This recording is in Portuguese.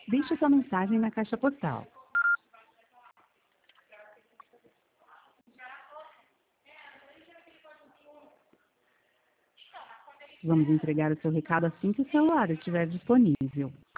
Deixe sua mensagem na caixa postal. Vamos entregar o seu recado assim que o celular estiver disponível.